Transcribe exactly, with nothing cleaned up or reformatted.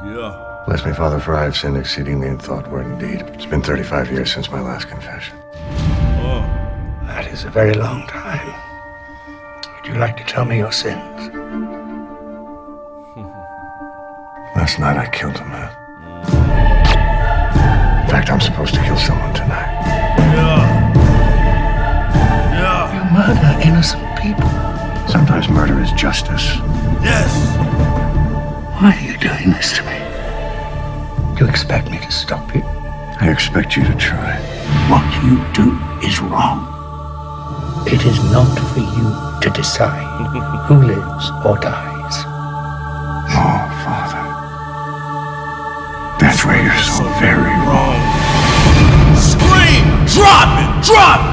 Yeah. Bless me, Father, for I have sinned exceedingly in thought, word, and deed. It's been thirty-five years since my last confession. Oh. That is a very long time. Would you like to tell me your sins? Last night I killed a man. In fact, I'm supposed to kill someone tonight. Yeah. Yeah. You murder innocent people. Sometimes murder is justice. Yes. Why are you doing this to me? You expect me to stop you? I expect you to try. What you do is wrong. It is not for you to decide who lives or dies. Oh, Father. That's where you're so very wrong. Scream! Drop it! Drop it!